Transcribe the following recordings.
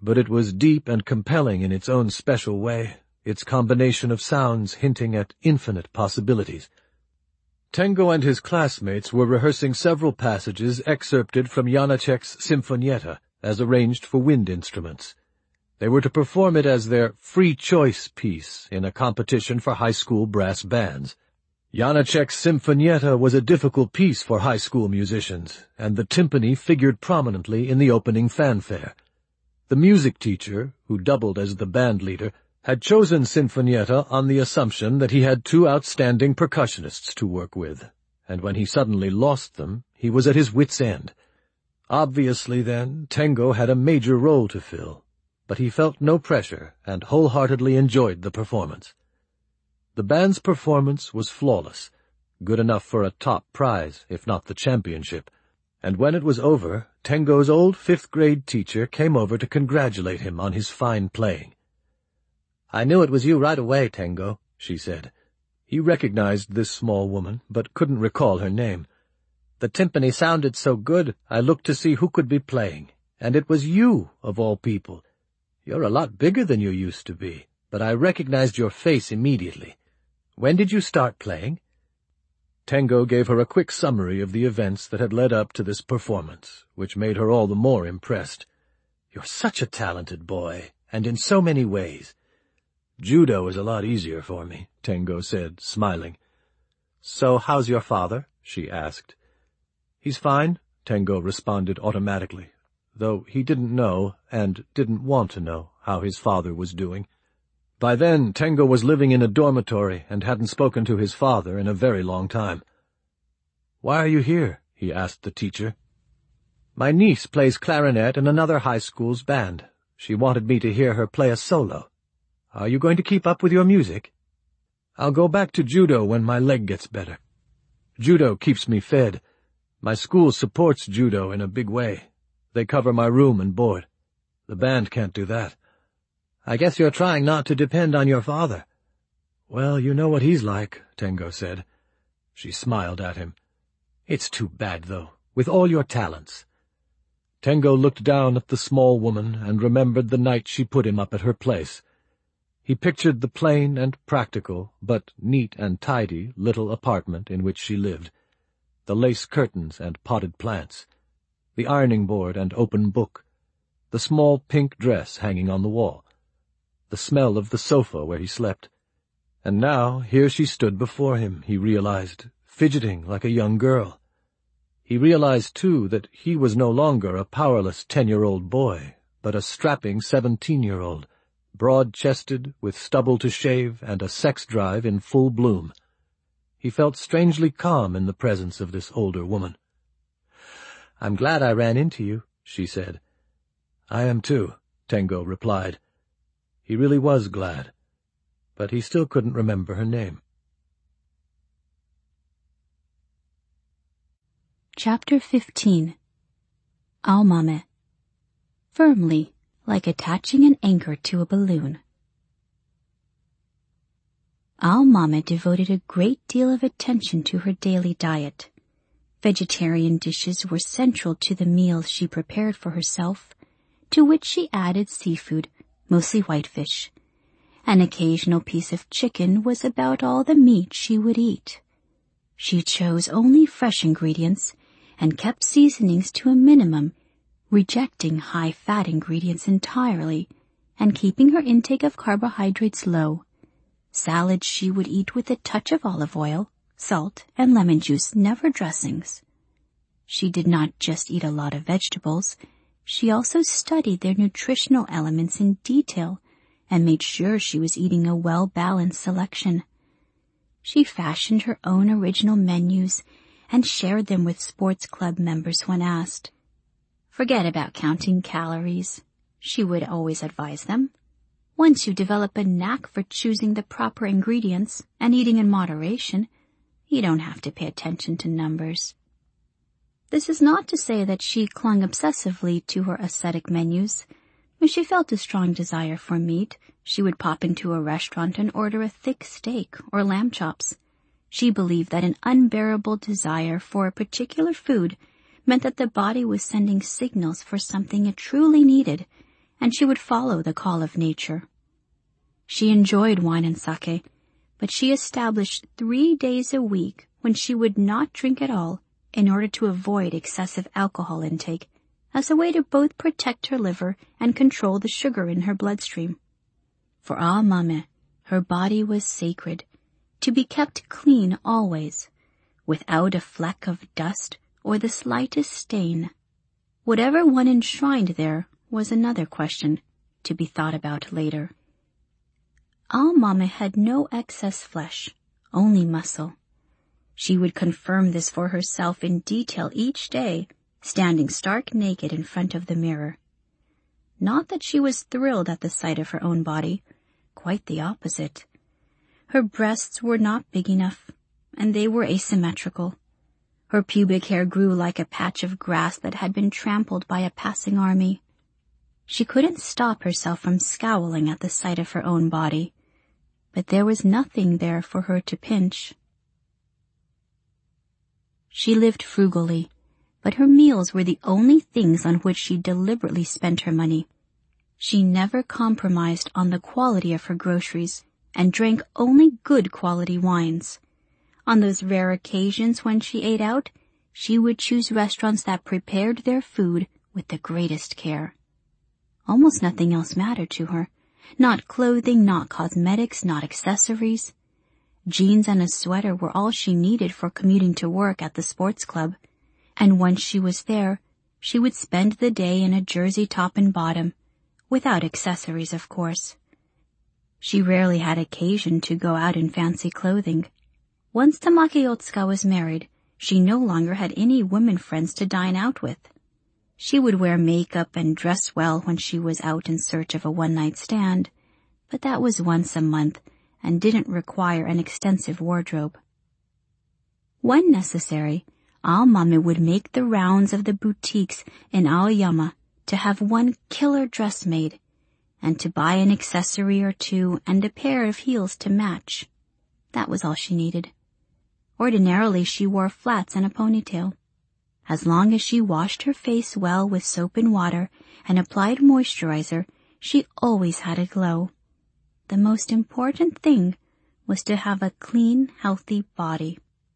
but it was deep and compelling in its own special way, its combination of sounds hinting at infinite possibilities. Tengo and his classmates were rehearsing several passages excerpted from Janacek's Sinfonietta, as arranged for wind instruments. They were to perform it as their free choice piece in a competition for high school brass bands. Janacek's Sinfonietta was a difficult piece for high school musicians, and the timpani figured prominently in the opening fanfare. The music teacher, who doubled as the band leader, had chosen Sinfonietta on the assumption that he had two outstanding percussionists to work with, and when he suddenly lost them, he was at his wits' end. Obviously, then, Tengo had a major role to fill, but he felt no pressure and wholeheartedly enjoyed the performance. The band's performance was flawless, good enough for a top prize, if not the championship, and when it was over, Tengo's old fifth-grade teacher came over to congratulate him on his fine playing. "I knew it was you right away, Tengo," she said. He recognized this small woman, but couldn't recall her name. "The timpani sounded so good, I looked to see who could be playing, and it was you, of all people. You're a lot bigger than you used to be, but I recognized your face immediately. When did you start playing?" Tengo gave her a quick summary of the events that had led up to this performance, which made her all the more impressed. "You're such a talented boy, and in so many ways." "Judo is a lot easier for me," Tengo said, smiling. "So how's your father?" she asked. "He's fine," Tengo responded automatically, though he didn't know, and didn't want to know, how his father was doing. By then, Tengo was living in a dormitory and hadn't spoken to his father in a very long time. "Why are you here?" he asked the teacher. "My niece plays clarinet in another high school's band. She wanted me to hear her play a solo. Are you going to keep up with your music?" "I'll go back to judo when my leg gets better. Judo keeps me fed. My school supports judo in a big way. They cover my room and board. The band can't do that." "I guess you're trying not to depend on your father." "Well, you know what he's like," Tengo said. She smiled at him. "It's too bad, though, with all your talents." Tengo looked down at the small woman and remembered the night she put him up at her place. He pictured the plain and practical, but neat and tidy, little apartment in which she lived, the lace curtains and potted plants, the ironing board and open book, the small pink dress hanging on the wall, the smell of the sofa where he slept. And now here she stood before him, he realized, fidgeting like a young girl. He realized, too, that he was no longer a powerless 10-year-old boy, but a strapping 17-year-old, broad-chested, with stubble to shave and a sex drive in full bloom. He felt strangely calm in the presence of this older woman. "I'm glad I ran into you," she said. "I am too," Tengo replied. He really was glad, but he still couldn't remember her name. Chapter 15. Al-Mame. Firmly, like attaching an anchor to a balloon. Al-Mame devoted a great deal of attention to her daily diet. Vegetarian dishes were central to the meals she prepared for herself, to which she added seafood, mostly whitefish. An occasional piece of chicken was about all the meat she would eat. She chose only fresh ingredients and kept seasonings to a minimum, rejecting high-fat ingredients entirely and keeping her intake of carbohydrates low. Salads she would eat with a touch of olive oil, salt, and lemon juice, never dressings. She did not just eat a lot of vegetables. She also studied their nutritional elements in detail and made sure she was eating a well-balanced selection. She fashioned her own original menus and shared them with sports club members when asked. "Forget about counting calories," she would always advise them. "Once you develop a knack for choosing the proper ingredients and eating in moderation, you don't have to pay attention to numbers." This is not to say that she clung obsessively to her ascetic menus. When she felt a strong desire for meat, she would pop into a restaurant and order a thick steak or lamb chops. She believed that an unbearable desire for a particular food meant that the body was sending signals for something it truly needed, and she would follow the call of nature. She enjoyed wine and sake, but she established 3 days a week when she would not drink at all in order to avoid excessive alcohol intake, as a way to both protect her liver and control the sugar in her bloodstream. For Mame, her body was sacred, to be kept clean always, without a fleck of dust or the slightest stain. Whatever one enshrined there was another question, to be thought about later. Mame had no excess flesh, only muscle. She would confirm this for herself in detail each day, standing stark naked in front of the mirror. Not that she was thrilled at the sight of her own body, quite the opposite. Her breasts were not big enough, and they were asymmetrical. Her pubic hair grew like a patch of grass that had been trampled by a passing army. She couldn't stop herself from scowling at the sight of her own body, but there was nothing there for her to pinch. She lived frugally, but her meals were the only things on which she deliberately spent her money. She never compromised on the quality of her groceries and drank only good quality wines. On those rare occasions when she ate out, she would choose restaurants that prepared their food with the greatest care. Almost nothing else mattered to her. Not clothing, not cosmetics, not accessories. Jeans and a sweater were all she needed for commuting to work at the sports club, and once she was there, she would spend the day in a jersey top and bottom, without accessories, of course. She rarely had occasion to go out in fancy clothing. Once Tamaki Otsuka was married, she no longer had any women friends to dine out with. She would wear makeup and dress well when she was out in search of a one-night stand, but that was once a month and didn't require an extensive wardrobe. When necessary, Mame would make the rounds of the boutiques in Aoyama to have one killer dress made, and to buy an accessory or two and a pair of heels to match. That was all she needed. Ordinarily she wore flats and a ponytail. As long as she washed her face well with soap and water and applied moisturizer, she always had a glow. The most important thing was to have a clean, healthy body.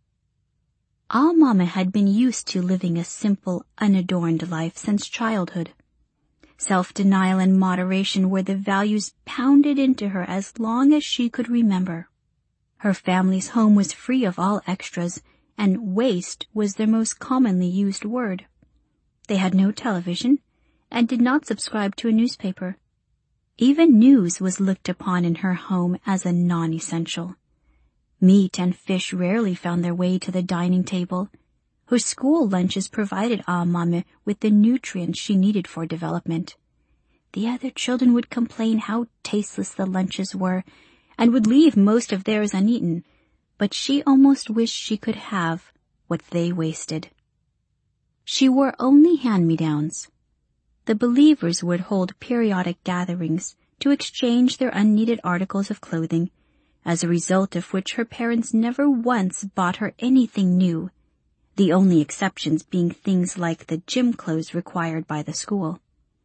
Mame had been used to living a simple, unadorned life since childhood. Self-denial and moderation were the values pounded into her as long as she could remember. Her family's home was free of all extras, and waste was their most commonly used word. They had no television, and did not subscribe to a newspaper. Even news was looked upon in her home as a non-essential. Meat and fish rarely found their way to the dining table. Her school lunches provided Mame with the nutrients she needed for development. The other children would complain how tasteless the lunches were, and would leave most of theirs uneaten, but she almost wished she could have what they wasted. She wore only hand-me-downs. The believers would hold periodic gatherings to exchange their unneeded articles of clothing, as a result of which her parents never once bought her anything new, the only exceptions being things like the gym clothes required by the school.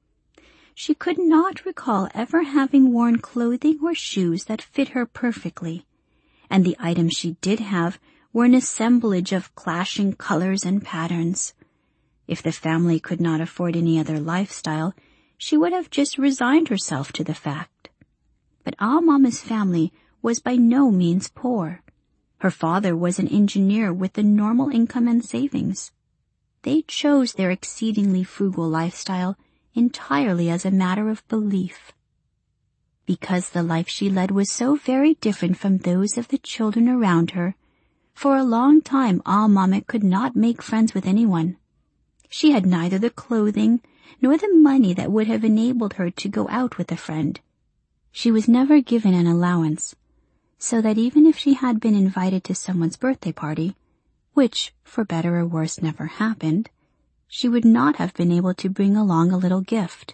She could not recall ever having worn clothing or shoes that fit her perfectly, and the items she did have were an assemblage of clashing colors and patterns. If the family could not afford any other lifestyle, she would have just resigned herself to the fact. But Mame's family was by no means poor. Her father was an engineer with a normal income and savings. They chose their exceedingly frugal lifestyle entirely as a matter of belief. Because the life she led was so very different from those of the children around her, for a long time Mame could not make friends with anyone. She had neither the clothing nor the money that would have enabled her to go out with a friend. She was never given an allowance, so that even if she had been invited to someone's birthday party, which, for better or worse, never happened, she would not have been able to bring along a little gift.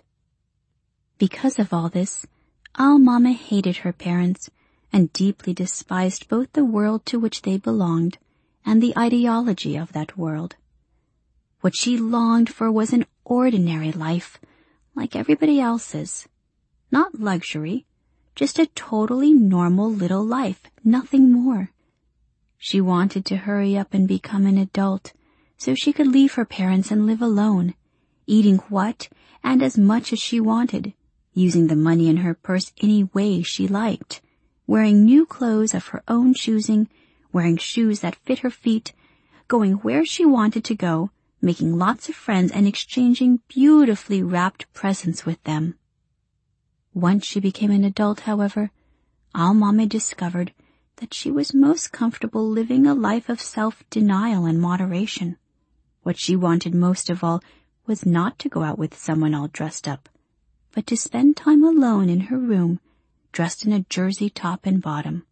Because of all this, Mame hated her parents and deeply despised both the world to which they belonged and the ideology of that world. What she longed for was an ordinary life, like everybody else's. Not luxury, just a totally normal little life, nothing more. She wanted to hurry up and become an adult so she could leave her parents and live alone, eating what and as much as she wanted, using the money in her purse any way she liked, wearing new clothes of her own choosing, wearing shoes that fit her feet, going where she wanted to go, making lots of friends and exchanging beautifully wrapped presents with them. Once she became an adult, however, Al-Mame discovered that she was most comfortable living a life of self-denial and moderation. What she wanted most of all was not to go out with someone all dressed up, but to spend time alone in her room, dressed in a jersey top and bottom.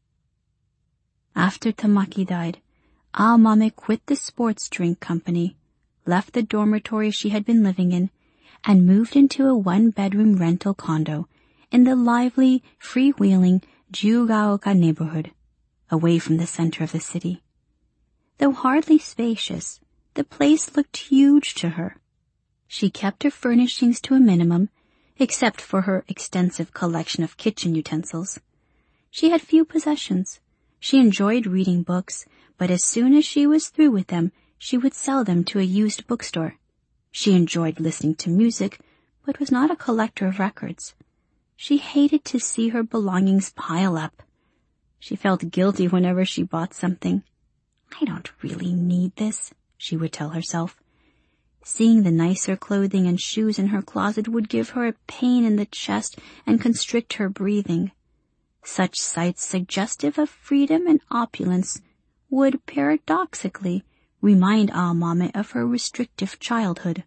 After Tamaki died, Al-Mame quit the sports drink company, left the dormitory she had been living in, and moved into a one-bedroom rental condo in the lively, freewheeling Jugaoka neighborhood, away from the center of the city. Though hardly spacious, the place looked huge to her. She kept her furnishings to a minimum, except for her extensive collection of kitchen utensils. She had few possessions. She enjoyed reading books, but as soon as she was through with them, she would sell them to a used bookstore. She enjoyed listening to music, but was not a collector of records. She hated to see her belongings pile up. She felt guilty whenever she bought something. "I don't really need this," she would tell herself. Seeing the nicer clothing and shoes in her closet would give her a pain in the chest and constrict her breathing. Such sights suggestive of freedom and opulence would paradoxically remind Al-Mame of her restrictive childhood.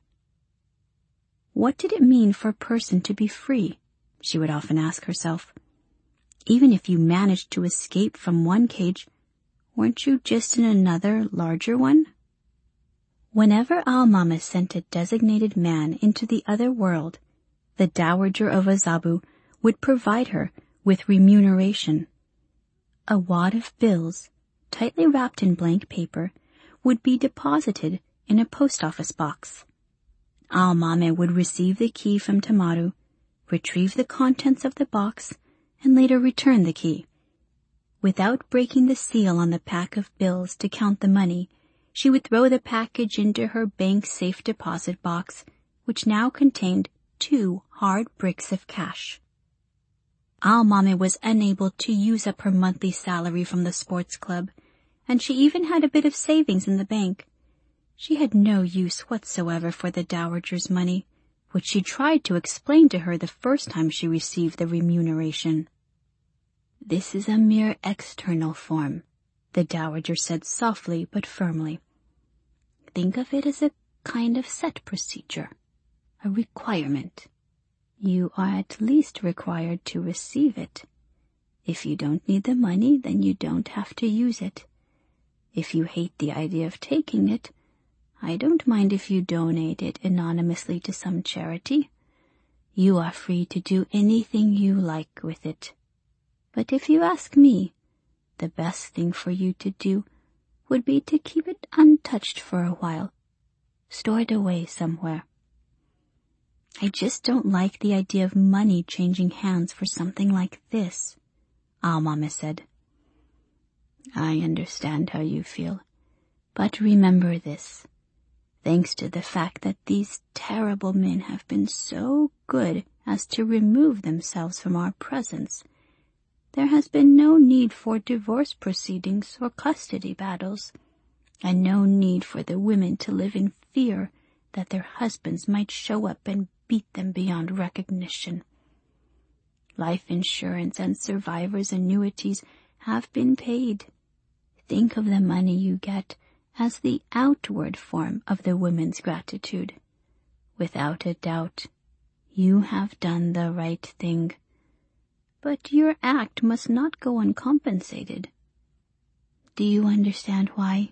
What did it mean for a person to be free? She would often ask herself. Even if you managed to escape from one cage, weren't you just in another, larger one? Whenever Al-Mame sent a designated man into the other world, the Dowager of Azabu would provide her with remuneration. A wad of bills, tightly wrapped in blank paper, would be deposited in a post office box. Al-Mame would receive the key from Tamaru, retrieve the contents of the box, and later return the key. Without breaking the seal on the pack of bills to count the money, she would throw the package into her bank safe deposit box, which now contained 2 hard bricks of cash. Al-Mame was unable to use up her monthly salary from the sports club, and she even had a bit of savings in the bank. She had no use whatsoever for the dowager's money, which she tried to explain to her the first time she received the remuneration. "This is a mere external form," the dowager said softly but firmly. "Think of it as a kind of set procedure, a requirement. You are at least required to receive it. If you don't need the money, then you don't have to use it. If you hate the idea of taking it, I don't mind if you donate it anonymously to some charity. You are free to do anything you like with it. But if you ask me, the best thing for you to do would be to keep it untouched for a while, stored away somewhere." "I just don't like the idea of money changing hands for something like this," Al-Mame said. "I understand how you feel, but remember this. Thanks to the fact that these terrible men have been so good as to remove themselves from our presence, there has been no need for divorce proceedings or custody battles, and no need for the women to live in fear that their husbands might show up and beat them beyond recognition. Life insurance and survivors' annuities have been paid. Think of the money you get as the outward form of the women's gratitude. Without a doubt, you have done the right thing. But your act must not go uncompensated. Do you understand why?"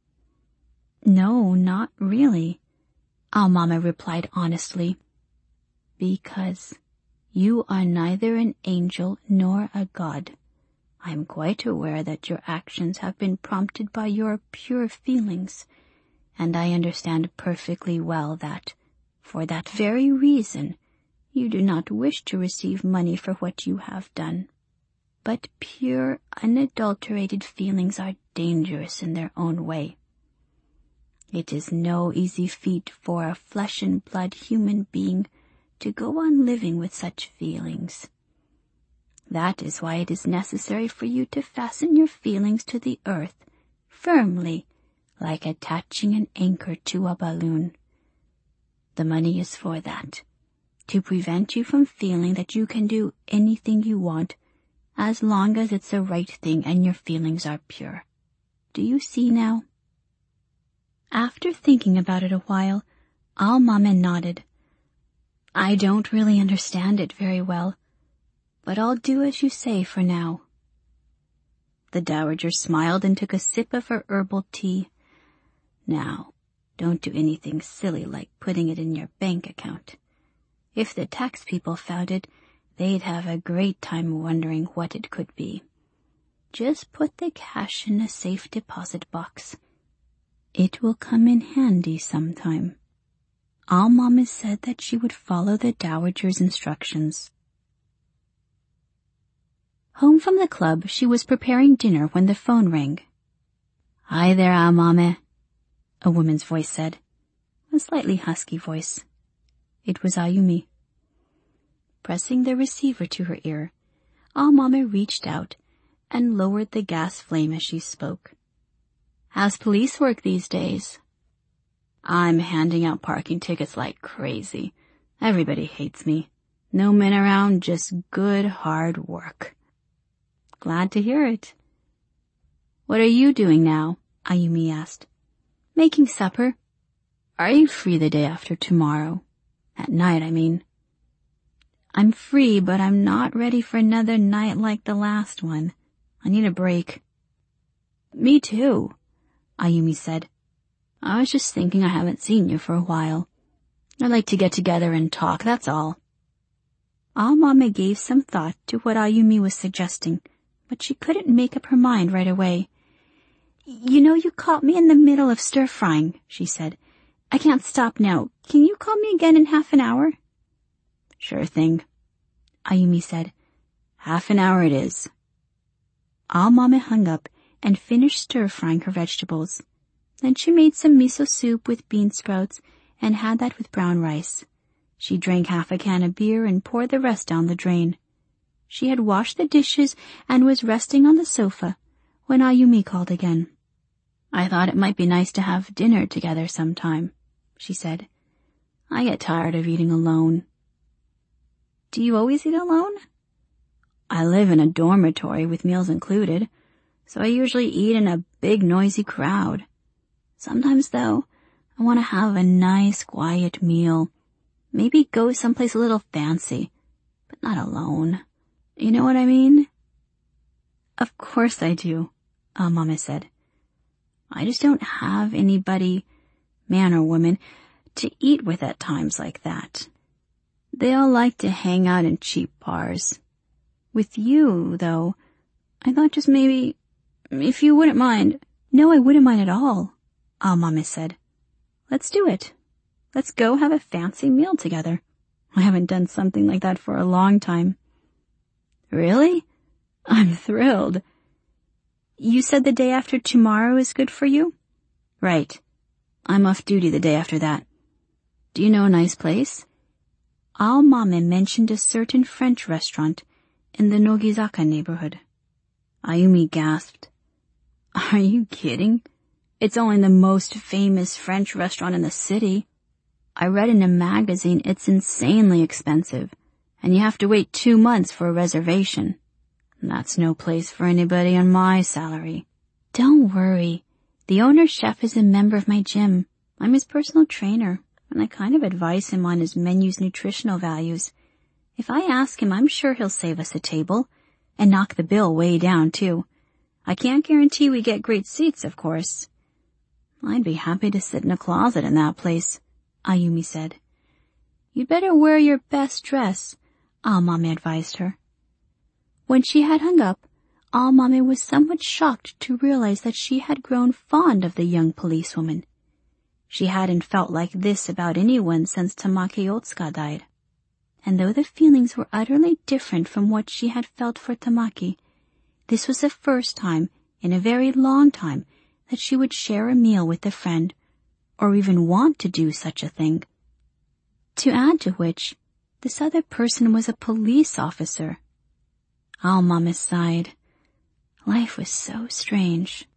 "No, not really," Al-Mame replied honestly. "Because you are neither an angel nor a god. I am quite aware that your actions have been prompted by your pure feelings, and I understand perfectly well that, for that very reason, You do not wish to receive money for what you have done. But pure, unadulterated feelings are dangerous in their own way. It is no easy feat for a flesh-and-blood human being to go on living with such feelings. That is why it is necessary for you to fasten your feelings to the earth firmly, like attaching an anchor to a balloon. The money is for that, to prevent you from feeling that you can do anything you want as long as it's the right thing and your feelings are pure. Do you see now? After thinking about it a while, Al-Mame nodded. I don't really understand it very well, but I'll do as you say for now. The dowager smiled and took a sip of her herbal tea. Now, don't do anything silly like putting it in your bank account. If the tax people found it, they'd have a great time wondering what it could be. Just put the cash in a safe deposit box. It will come in handy sometime. Al-Mame said that she would follow the dowager's instructions. Home from the club, she was preparing dinner when the phone rang. Hi there, Al-Mame, a woman's voice said, a slightly husky voice. It was Ayumi. Pressing the receiver to her ear, Al-Mame reached out and lowered the gas flame as she spoke. How's police work these days? I'm handing out parking tickets like crazy. Everybody hates me. No men around, just good hard work. Glad to hear it. What are you doing now? Ayumi asked. Making supper. Are you free the day after tomorrow? At night, I mean. I'm free, but I'm not ready for another night like the last one. I need a break. Me too, Ayumi said. I was just thinking I haven't seen you for a while. I'd like to get together and talk, that's all. Al-Mame gave some thought to what Ayumi was suggesting, but she couldn't make up her mind right away. You know, you caught me in the middle of stir-frying, she said. I can't stop now. Can you call me again in half an hour? Sure thing, Ayumi said. Half an hour it is. Al-Mame hung up and finished stir-frying her vegetables. Then she made some miso soup with bean sprouts and had that with brown rice. She drank half a can of beer and poured the rest down the drain. She had washed the dishes and was resting on the sofa when Ayumi called again. I thought it might be nice to have dinner together sometime, she said. I get tired of eating alone. Do you always eat alone? I live in a dormitory with meals included, so I usually eat in a big noisy crowd. Sometimes, though, I want to have a nice quiet meal. Maybe go someplace a little fancy, but not alone. You know what I mean? Of course I do, Al-Mame said. I just don't have anybody, man or woman, to eat with at times like that. They all like to hang out in cheap bars. With you, though, I thought just maybe, if you wouldn't mind. No, I wouldn't mind at all, Al-Mame said. Let's do it. Let's go have a fancy meal together. I haven't done something like that for a long time. Really? I'm thrilled. You said the day after tomorrow is good for you? Right. I'm off duty the day after that. Do you know a nice place? Al-Mame mentioned a certain French restaurant in the Nogizaka neighborhood. Ayumi gasped. Are you kidding? It's only the most famous French restaurant in the city. I read in a magazine it's insanely expensive, and you have to wait 2 months for a reservation. That's no place for anybody on my salary. Don't worry. The owner's chef is a member of my gym. I'm his personal trainer, and I kind of advise him on his menu's nutritional values. If I ask him, I'm sure he'll save us a table, and knock the bill way down, too. I can't guarantee we get great seats, of course. I'd be happy to sit in a closet in that place, Ayumi said. You'd better wear your best dress, Al-Mame advised her. When she had hung up, Al-Mame was somewhat shocked to realize that she had grown fond of the young policewoman. She hadn't felt like this about anyone since Tamake Otsuka died. and though the feelings were utterly different from what she had felt for Tamaki, this was the first time in a very long time that she would share a meal with a friend, or even want to do such a thing. To add to which, this other person was a police officer. Al-Mame sighed. Life was so strange.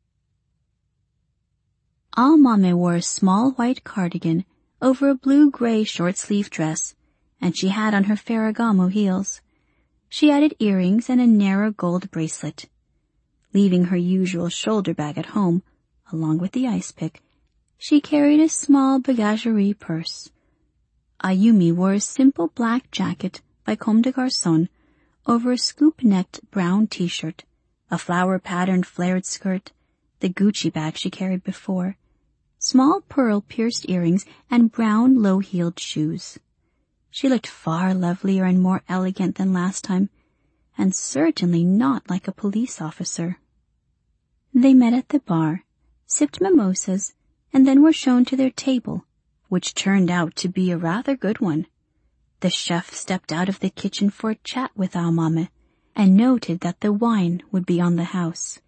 Al-Mame wore a small white cardigan over a blue-gray short-sleeved dress, and she had on her Ferragamo heels. She added earrings and a narrow gold bracelet. Leaving her usual shoulder bag at home, along with the ice pick, she carried a small bagagerie purse. Ayumi wore a simple black jacket by Comme des Garçons over a scoop-necked brown t-shirt, a flower-patterned flared skirt, the Gucci bag she carried before, small pearl-pierced earrings, and brown low-heeled shoes. She looked far lovelier and more elegant than last time, and certainly not like a police officer. They met at the bar, sipped mimosas, and then were shown to their table, which turned out to be a rather good one. The chef stepped out of the kitchen for a chat with Al-Mame, and noted that the wine would be on the house.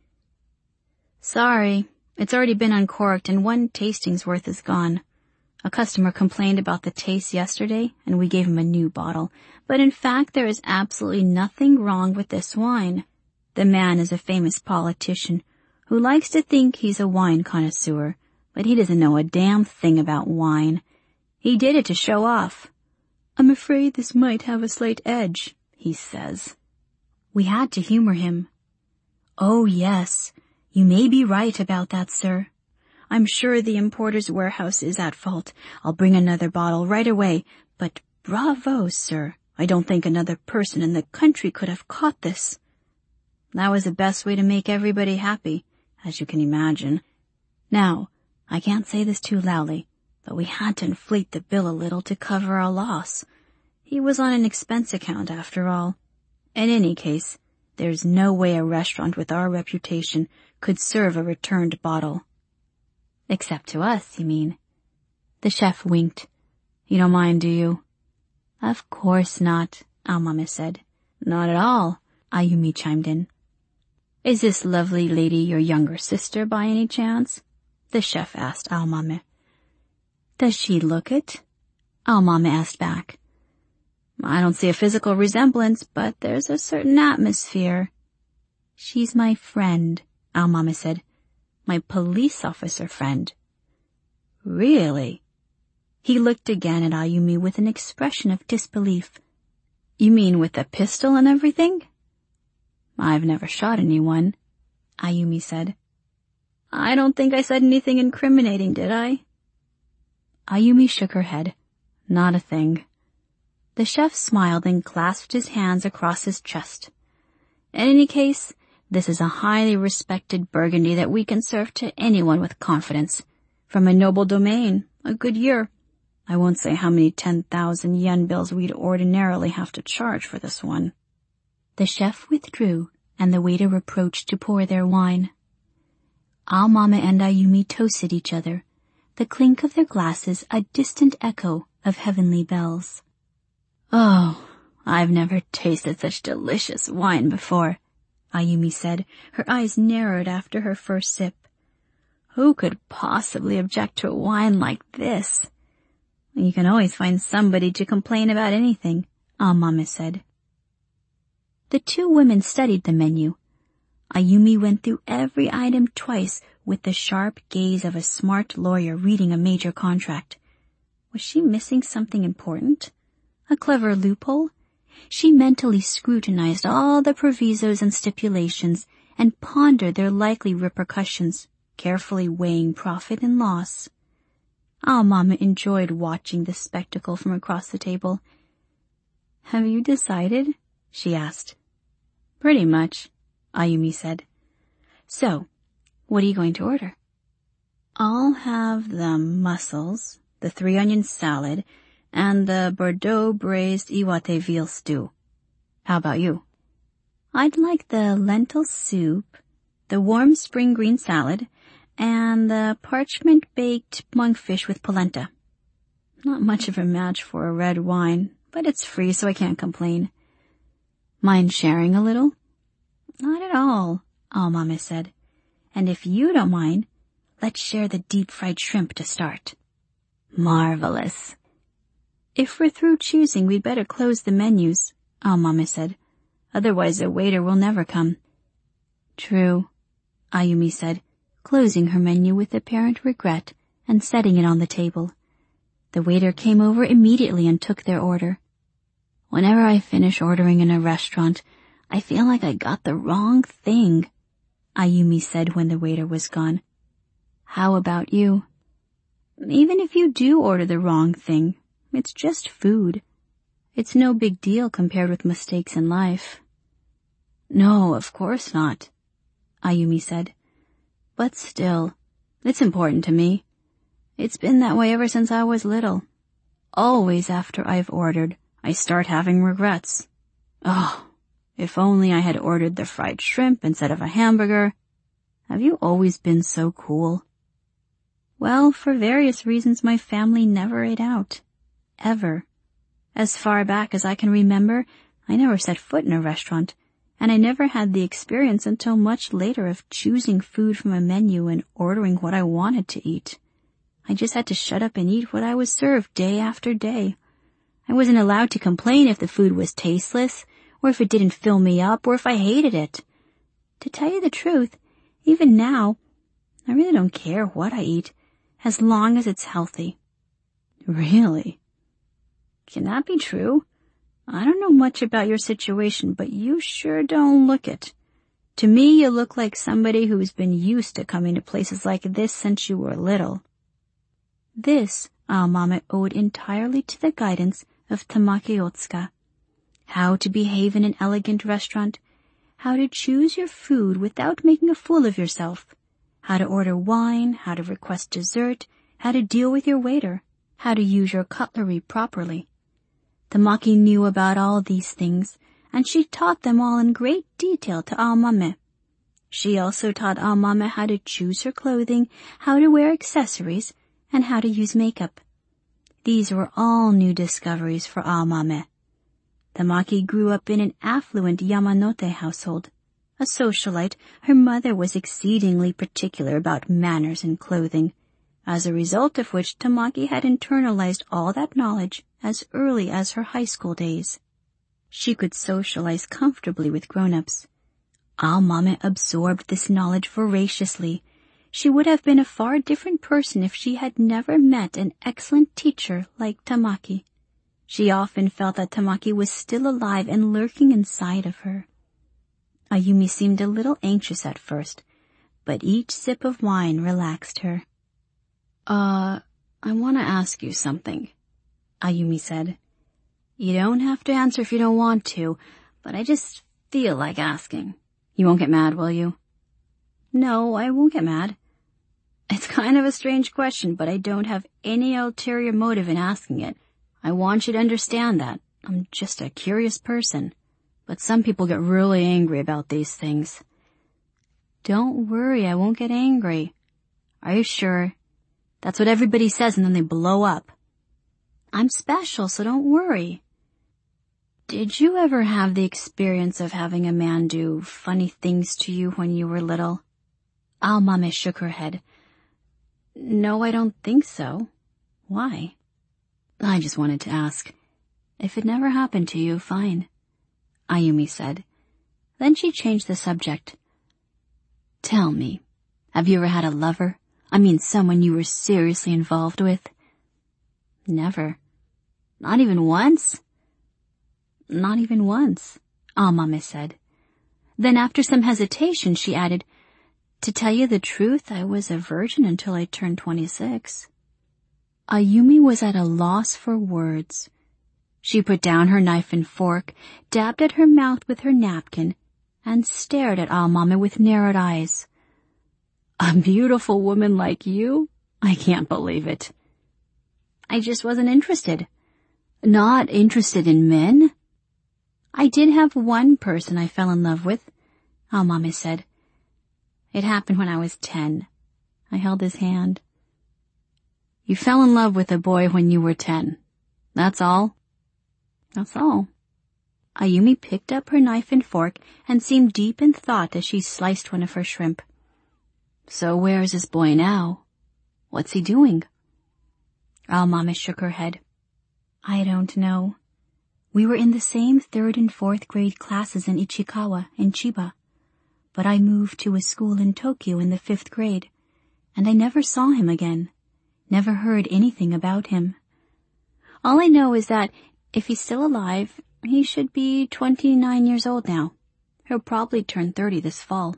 Sorry, it's already been uncorked and one tasting's worth is gone. A customer complained about the taste yesterday, and we gave him a new bottle. But in fact, there is absolutely nothing wrong with this wine. The man is a famous politician who likes to think he's a wine connoisseur, but he doesn't know a damn thing about wine. He did it to show off. I'm afraid this might have a slight edge, he says. We had to humor him. Oh, yes, you may be right about that, sir. I'm sure the importer's warehouse is at fault. I'll bring another bottle right away. But bravo, sir. I don't think another person in the country could have caught this. That was the best way to make everybody happy, as you can imagine. Now, I can't say this too loudly, but we had to inflate the bill a little to cover our loss. He was on an expense account after all. In any case, there's no way a restaurant with our reputation could serve a returned bottle. Except to us, you mean? The chef winked. You don't mind, do you? Of course not, Al-Mame said. Not at all, Ayumi chimed in. Is this lovely lady your younger sister by any chance? The chef asked Al-Mame. Does she look it? Al-Mame asked back. I don't see a physical resemblance, but there's a certain atmosphere. She's my friend, Al-Mame said. My police officer friend. Really? He looked again at Ayumi with an expression of disbelief. You mean with a pistol and everything? I've never shot anyone, Ayumi said. I don't think I said anything incriminating, did I? Ayumi shook her head. Not a thing. The chef smiled and clasped his hands across his chest. In any case, this is a highly respected Burgundy that we can serve to anyone with confidence. From a noble domain, a good year. I won't say how many 10,000 yen bills we'd ordinarily have to charge for this one. The chef withdrew, and the waiter approached to pour their wine. Al-Mame and Ayumi toasted each other, the clink of their glasses a distant echo of heavenly bells. Oh, I've never tasted such delicious wine before, Ayumi said, her eyes narrowed after her first sip. Who could possibly object to a wine like this? You can always find somebody to complain about anything, Al-Mame said. The two women studied the menu. Ayumi went through every item twice with the sharp gaze of a smart lawyer reading a major contract. Was she missing something important? A clever loophole? She mentally scrutinized all the provisos and stipulations and pondered their likely repercussions, carefully weighing profit and loss. Al-Mame enjoyed watching this spectacle from across the table. Have you decided? She asked. Pretty much, Ayumi said. So, what are you going to order? I'll have the mussels, the 3-onion salad, and the Bordeaux braised Iwate veal stew. How about you? I'd like the lentil soup, the warm spring green salad, and the parchment-baked monkfish with polenta. Not much of a match for a red wine, but it's free so I can't complain. Mind sharing a little? Not at all, Mama said. And if you don't mind, let's share the deep-fried shrimp to start. Marvelous. If we're through choosing, we'd better close the menus, Mama said. Otherwise the waiter will never come. True, Ayumi said, closing her menu with apparent regret and setting it on the table. The waiter came over immediately and took their order. Whenever I finish ordering in a restaurant, I feel like I got the wrong thing, Ayumi said when the waiter was gone. How about you? Even if you do order the wrong thing, it's just food. It's no big deal compared with mistakes in life. No, of course not, Ayumi said. But still, it's important to me. It's been that way ever since I was little. Always after I've ordered, I start having regrets. Oh, if only I had ordered the fried shrimp instead of a hamburger. Have you always been so cool? Well, for various reasons my family never ate out. Ever. As far back as I can remember, I never set foot in a restaurant, and I never had the experience until much later of choosing food from a menu and ordering what I wanted to eat. I just had to shut up and eat what I was served day after day. I wasn't allowed to complain if the food was tasteless, or if it didn't fill me up, or if I hated it. To tell you the truth, even now, I really don't care what I eat, as long as it's healthy. Really? Can that be true? I don't know much about your situation, but you sure don't look it. To me, you look like somebody who's been used to coming to places like this since you were little. This, Mama owed entirely to the guidance of Tamaki Otsuka. How to behave in an elegant restaurant, how to choose your food without making a fool of yourself, how to order wine, how to request dessert, how to deal with your waiter, how to use your cutlery properly. Tamaki knew about all these things, and she taught them all in great detail to Aomame. She also taught Aomame how to choose her clothing, how to wear accessories, and how to use makeup. These were all new discoveries for Aomame. Tamaki grew up in an affluent Yamanote household. A socialite, her mother was exceedingly particular about manners and clothing, as a result of which Tamaki had internalized all that knowledge as early as her high school days. She could socialize comfortably with grown-ups. Aomame absorbed this knowledge voraciously. She would have been a far different person if she had never met an excellent teacher like Tamaki. She often felt that Tamaki was still alive and lurking inside of her. Ayumi seemed a little anxious at first, but each sip of wine relaxed her. I want to ask you something, Ayumi said. You don't have to answer if you don't want to, but I just feel like asking. You won't get mad, will you? No, I won't get mad. It's kind of a strange question, but I don't have any ulterior motive in asking it. I want you to understand that. I'm just a curious person. But some people get really angry about these things. Don't worry, I won't get angry. Are you sure? That's what everybody says and then they blow up. I'm special, so don't worry. Did you ever have the experience of having a man do funny things to you when you were little? Aomame shook her head. No, I don't think so. Why? I just wanted to ask. If it never happened to you, fine, Ayumi said. Then she changed the subject. Tell me, have you ever had a lover? I mean, someone you were seriously involved with? Never. Not even once? Not even once, Aomame said. Then after some hesitation, she added, to tell you the truth, I was a virgin until I turned 26. Ayumi was at a loss for words. She put down her knife and fork, dabbed at her mouth with her napkin, and stared at Aomame with narrowed eyes. A beautiful woman like you? I can't believe it. I just wasn't interested. Not interested in men? I did have one person I fell in love with, Aomame said. It happened when I was 10. I held his hand. You fell in love with a boy when you were 10. That's all? That's all. Ayumi picked up her knife and fork and seemed deep in thought as she sliced one of her shrimp. So where is this boy now? What's he doing? Mama shook her head. I don't know. We were in the same 3rd and 4th grade classes in Ichikawa in Chiba, but I moved to a school in Tokyo in the 5th grade, and I never saw him again, never heard anything about him. All I know is that if he's still alive, he should be 29 years old now. He'll probably turn 30 this fall.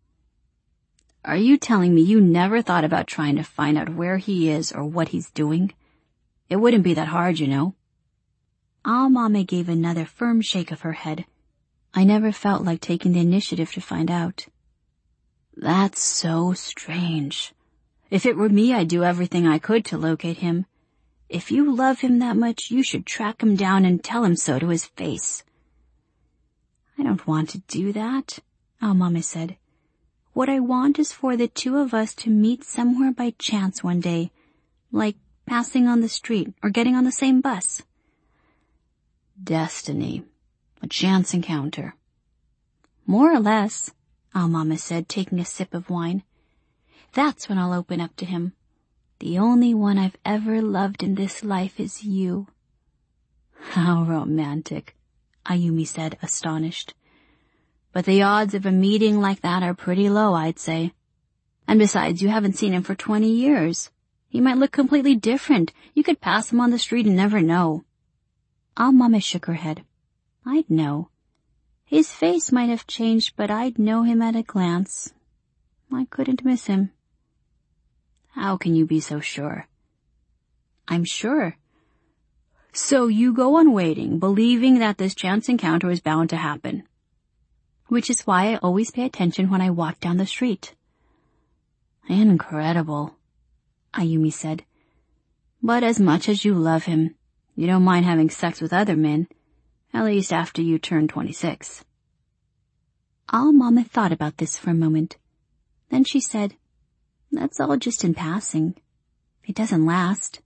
Are you telling me you never thought about trying to find out where he is or what he's doing? It wouldn't be that hard, you know. Mama gave another firm shake of her head. I never felt like taking the initiative to find out. That's so strange. If it were me, I'd do everything I could to locate him. If you love him that much, you should track him down and tell him so to his face. I don't want to do that, Mama said. What I want is for the two of us to meet somewhere by chance one day, like passing on the street or getting on the same bus. Destiny. A chance encounter. More or less, Mama said, taking a sip of wine. That's when I'll open up to him. The only one I've ever loved in this life is you. How romantic, Ayumi said, astonished. But the odds of a meeting like that are pretty low, I'd say. And besides, you haven't seen him for 20 years. He might look completely different. You could pass him on the street and never know. Mama shook her head. I'd know. His face might have changed, but I'd know him at a glance. I couldn't miss him. How can you be so sure? I'm sure. So you go on waiting, believing that this chance encounter is bound to happen. Which is why I always pay attention when I walk down the street. Incredible, Ayumi said. But as much as you love him, you don't mind having sex with other men, at least after you turn 26. Mama thought about this for a moment. Then she said, that's all just in passing. It doesn't last.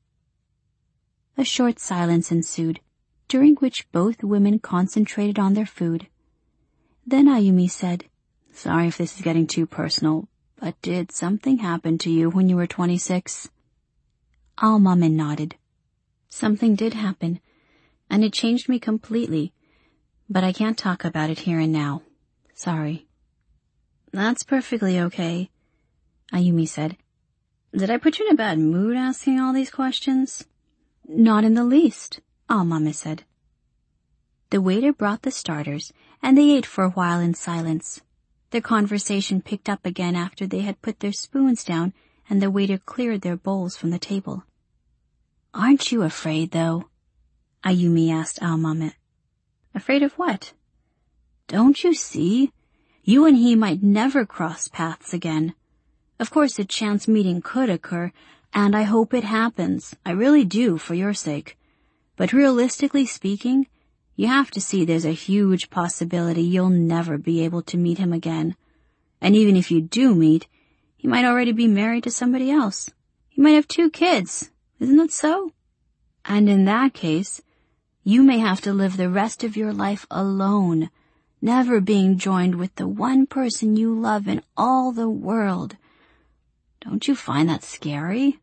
A short silence ensued, during which both women concentrated on their food. Then Ayumi said, sorry if this is getting too personal, but did something happen to you when you were 26? Mama nodded. Something did happen, and it changed me completely, but I can't talk about it here and now. Sorry. That's perfectly okay, Ayumi said. Did I put you in a bad mood asking all these questions? Not in the least, Mama said. The waiter brought the starters, and they ate for a while in silence. Their conversation picked up again after they had put their spoons down and the waiter cleared their bowls from the table. Aren't you afraid, though? Ayumi asked Mama. Afraid of what? Don't you see? You and he might never cross paths again. Of course, a chance meeting could occur, and I hope it happens. I really do, for your sake. But realistically speaking, you have to see there's a huge possibility you'll never be able to meet him again. And even if you do meet, he might already be married to somebody else. He might have 2 kids. Isn't that so? And in that case, you may have to live the rest of your life alone, never being joined with the one person you love in all the world. Don't you find that scary?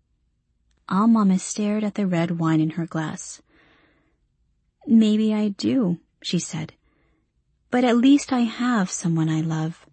Mama stared at the red wine in her glass. Maybe I do, she said. But at least I have someone I love.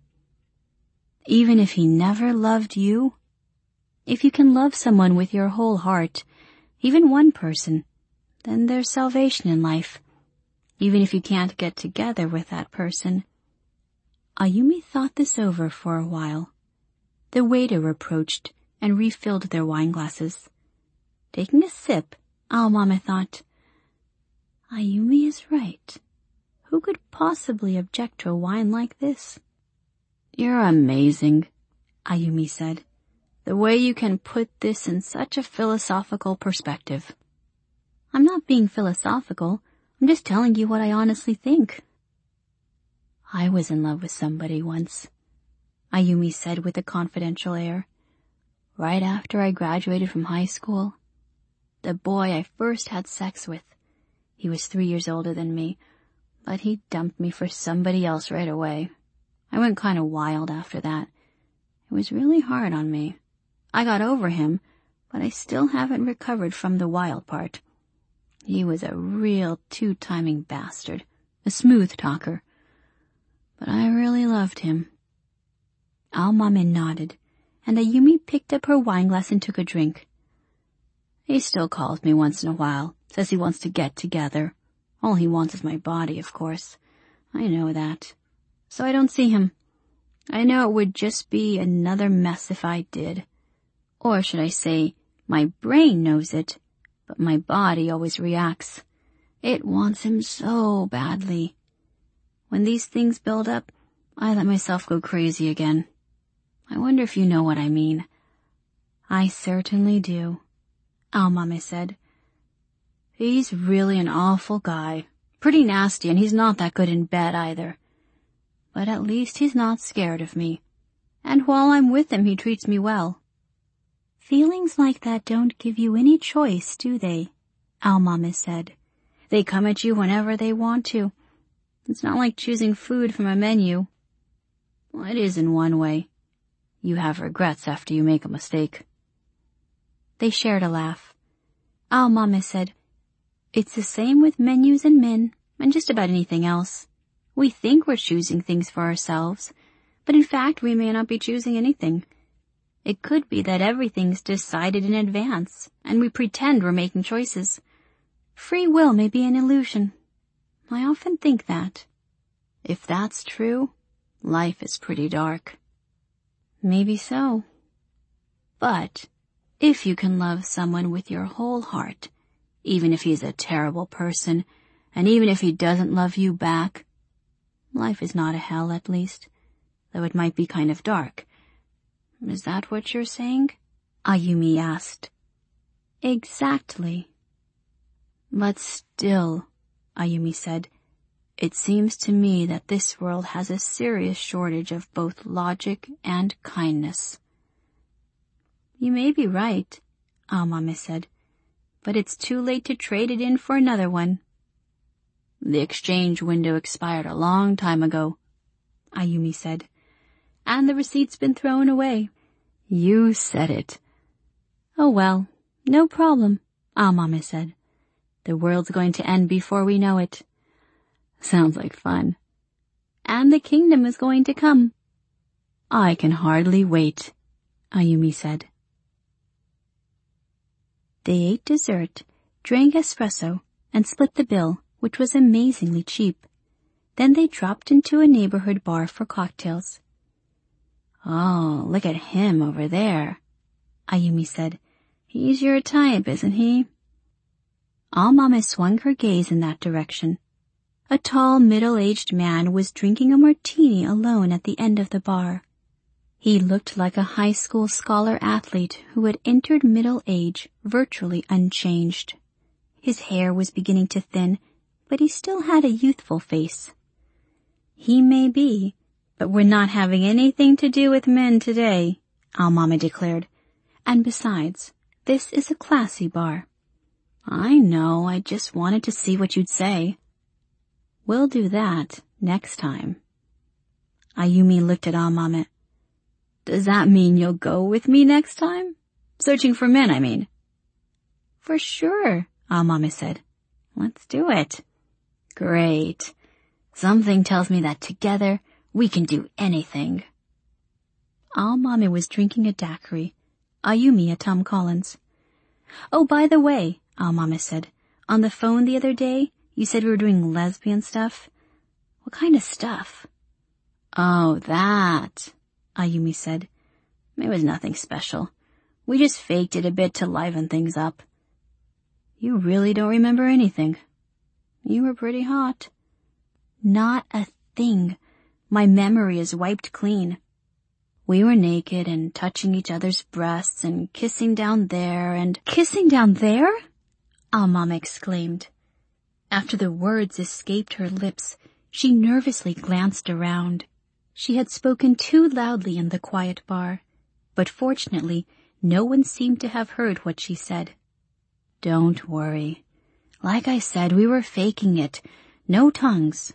Even if he never loved you? If you can love someone with your whole heart, even one person, then there's salvation in life, even if you can't get together with that person. Ayumi thought this over for a while. The waiter approached and refilled their wine glasses. Taking a sip, Mama thought, Ayumi is right. Who could possibly object to a wine like this? You're amazing, Ayumi said. The way you can put this in such a philosophical perspective. I'm not being philosophical. I'm just telling you what I honestly think. I was in love with somebody once, Ayumi said with a confidential air. Right after I graduated from high school. The boy I first had sex with. He was 3 years older than me, but he dumped me for somebody else right away. I went kind of wild after that. It was really hard on me. I got over him, but I still haven't recovered from the wild part. He was a real two-timing bastard, a smooth talker. But I really loved him. Ao-mame nodded, and Ayumi picked up her wineglass and took a drink. He still calls me once in a while, says he wants to get together. All he wants is my body, of course. I know that. So I don't see him. I know it would just be another mess if I did. Or should I say, my brain knows it, but my body always reacts. It wants him so badly. When these things build up, I let myself go crazy again. I wonder if you know what I mean. I certainly do, Ao-mame said. He's really an awful guy. Pretty nasty, and he's not that good in bed either. But at least he's not scared of me. And while I'm with him, he treats me well. Feelings like that don't give you any choice, do they? Ao-mame said. They come at you whenever they want to. It's not like choosing food from a menu. Well, it is in one way. You have regrets after you make a mistake. They shared a laugh. Ao-mame said, It's the same with menus and men, and just about anything else. We think we're choosing things for ourselves, but in fact we may not be choosing anything. It could be that everything's decided in advance, and we pretend we're making choices. Free will may be an illusion. I often think that. If that's true, life is pretty dark. Maybe so. But if you can love someone with your whole heart, even if he's a terrible person, and even if he doesn't love you back, life is not a hell, at least, though it might be kind of dark. Is that what you're saying? Ayumi asked. Exactly. But still, Ayumi said, it seems to me that this world has a serious shortage of both logic and kindness. You may be right, Ao-mame said, but it's too late to trade it in for another one. The exchange window expired a long time ago, Ayumi said, and the receipt's been thrown away. You said it. Oh well, no problem, Ao-mame said. The world's going to end before we know it. Sounds like fun. And the kingdom is going to come. I can hardly wait, Ayumi said. They ate dessert, drank espresso, and split the bill, which was amazingly cheap. Then they dropped into a neighborhood bar for cocktails. Oh, look at him over there, Ayumi said. He's your type, isn't he? Ao-mame swung her gaze in that direction. A tall, middle-aged man was drinking a martini alone at the end of the bar. He looked like a high school scholar athlete who had entered middle age virtually unchanged. His hair was beginning to thin, but he still had a youthful face. He may be, but we're not having anything to do with men today, Ao-mame declared. And besides, this is a classy bar. I know, I just wanted to see what you'd say. We'll do that next time. Ayumi looked at Ao-mame. Does that mean you'll go with me next time? Searching for men, I mean. For sure, Ao-mame said. Let's do it. Great. Something tells me that together we can do anything. Ao-mame was drinking a daiquiri, Ayumi a Tom Collins. Oh, by the way, Ao-mame said, on the phone the other day, you said we were doing lesbian stuff. What kind of stuff? Oh, that, Ayumi said. It was nothing special. We just faked it a bit to liven things up. You really don't remember anything. You were pretty hot. Not a thing. My memory is wiped clean. We were naked and touching each other's breasts and kissing down there and— Kissing down there? Ao-mame exclaimed. After the words escaped her lips, she nervously glanced around. She had spoken too loudly in the quiet bar, but fortunately no one seemed to have heard what she said. Don't worry. Like I said, we were faking it. No tongues.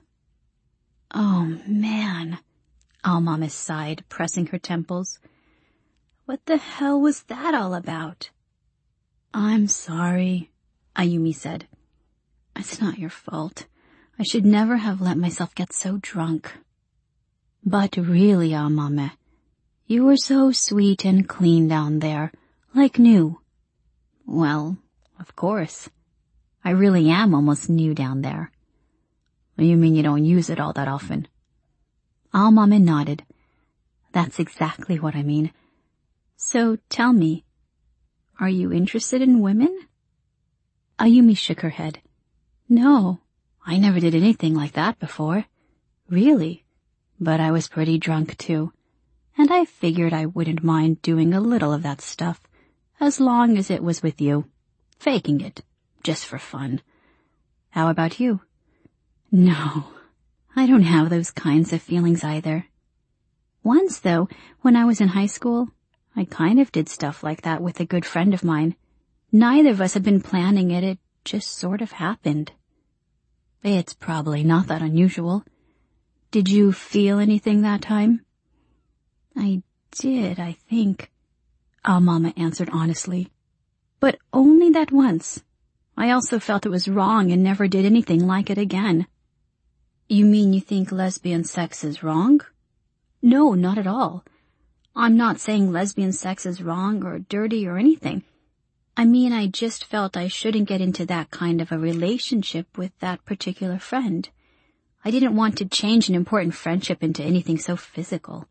Oh, man, Ao-mame sighed, pressing her temples. What the hell was that all about? I'm sorry, Ayumi said. It's not your fault. I should never have let myself get so drunk. But really, Ao-mame, you were so sweet and clean down there, like new. Well, of course. I really am almost new down there. You mean you don't use it all that often? Ao-mame nodded. That's exactly what I mean. So tell me, are you interested in women? Ayumi shook her head. No, I never did anything like that before. Really? But I was pretty drunk too, and I figured I wouldn't mind doing a little of that stuff, as long as it was with you. Faking it, just for fun. How about you? No, I don't have those kinds of feelings either. Once, though, when I was in high school, I kind of did stuff like that with a good friend of mine. Neither of us had been planning it, it just sort of happened. It's probably not that unusual. Did you feel anything that time? I did, I think, Ao-mame answered honestly. But only that once. I also felt it was wrong and never did anything like it again. You mean you think lesbian sex is wrong? No, not at all. I'm not saying lesbian sex is wrong or dirty or anything. I mean, I just felt I shouldn't get into that kind of a relationship with that particular friend. I didn't want to change an important friendship into anything so physical.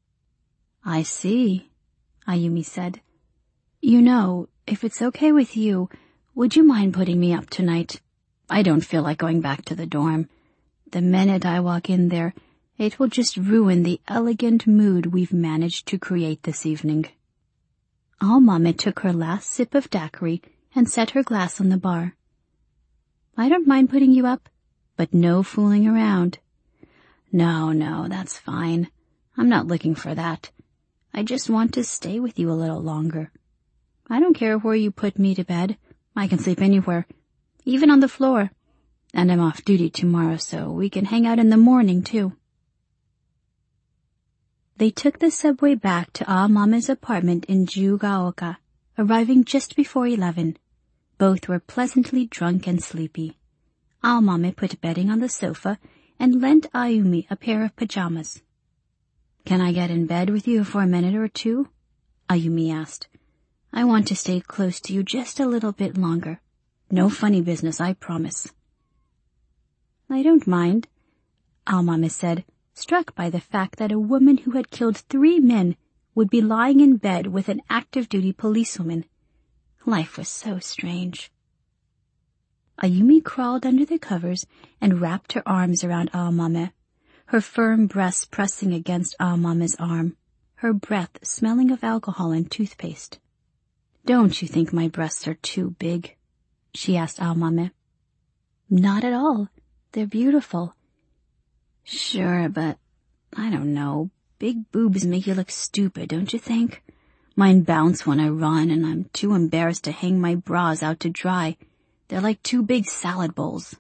I see, Ayumi said. You know, if it's okay with you, would you mind putting me up tonight? I don't feel like going back to the dorm. The minute I walk in there, it will just ruin the elegant mood we've managed to create this evening. Ao-mame took her last sip of daiquiri and set her glass on the bar. I don't mind putting you up, but no fooling around. No, that's fine. I'm not looking for that. I just want to stay with you a little longer. I don't care where you put me to bed. I can sleep anywhere, even on the floor. And I'm off duty tomorrow, so we can hang out in the morning, too. They took the subway back to Ao-mame's apartment in Jugaoka, arriving just before 11. Both were pleasantly drunk and sleepy. Ao-mame put bedding on the sofa and lent Ayumi a pair of pajamas. Can I get in bed with you for a minute or two? Ayumi asked. I want to stay close to you just a little bit longer. No funny business, I promise. I don't mind, Ao-mame said, struck by the fact that a woman who had killed 3 men would be lying in bed with an active-duty policewoman. Life was so strange. Ayumi crawled under the covers and wrapped her arms around Ao-mame, her firm breasts pressing against Ao-mame's arm, her breath smelling of alcohol and toothpaste. Don't you think my breasts are too big? She asked Ao-mame. Not at all. They're beautiful. Sure, but I don't know. Big boobs make you look stupid, don't you think? Mine bounce when I run, and I'm too embarrassed to hang my bras out to dry. They're like 2 big salad bowls.